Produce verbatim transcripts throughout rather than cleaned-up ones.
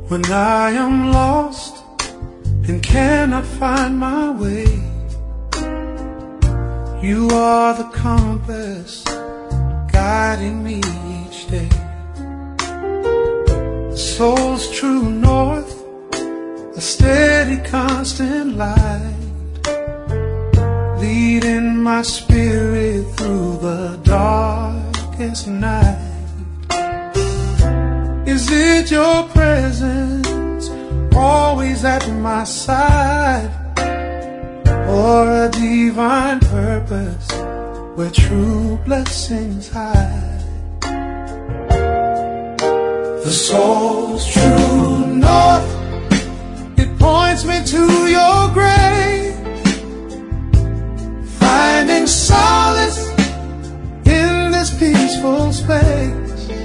When I am lost and cannot find my way, you are the compass guiding me each day. The soul's true north, a steady constant light, leading my spirit through the darkest night. Is it your presence always at my side, or a divine purpose where true blessings hide? The soul's true north, it points me to your grave, finding solace in this peaceful space.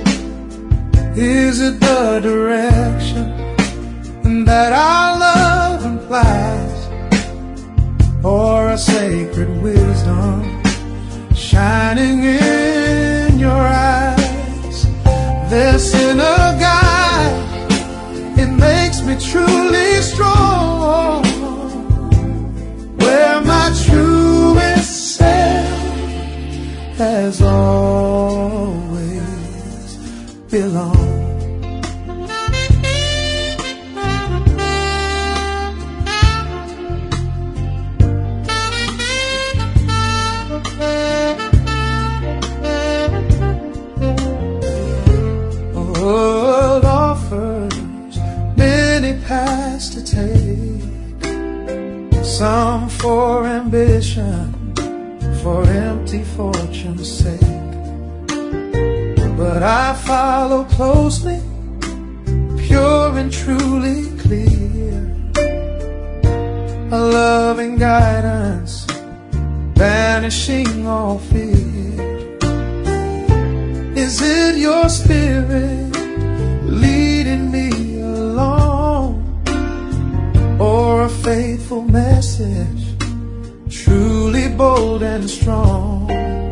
Is it the direction that our love implies, or a sacred wisdom shining in your eyes? This inner guide, it makes me truly strong, where my truest self has always belonged. Paths to take, some for ambition, for empty fortune's sake. But I follow closely, pure and truly clear, a loving guidance, banishing all fear. Is it your spirit leading me along, or a faithful message, truly bold and strong?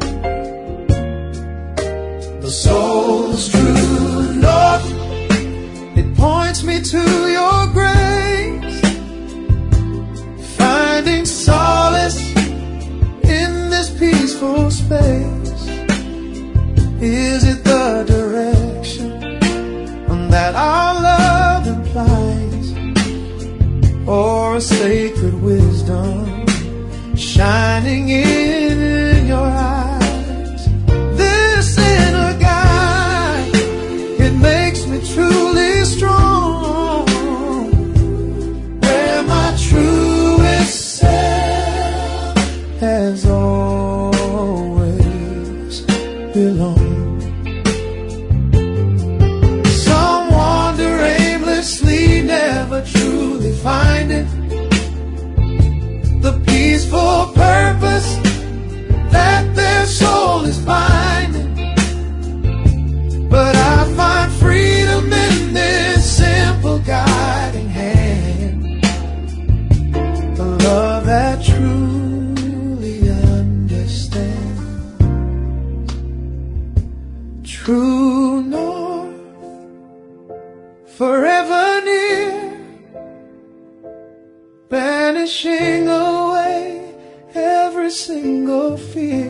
The soul's true north, it points me to your grace, finding solace in this peaceful space. Is it the direction that our love implies, or a sacred wisdom shining in your eyes? This inner guide, it makes me truly strong, where my truest self has always belonged. Some wander aimlessly, never truly find it, the peaceful purpose that their soul is finding. But I find freedom in this simple guiding hand, the love that truly understands. True north, forever near, banishing away every single fear.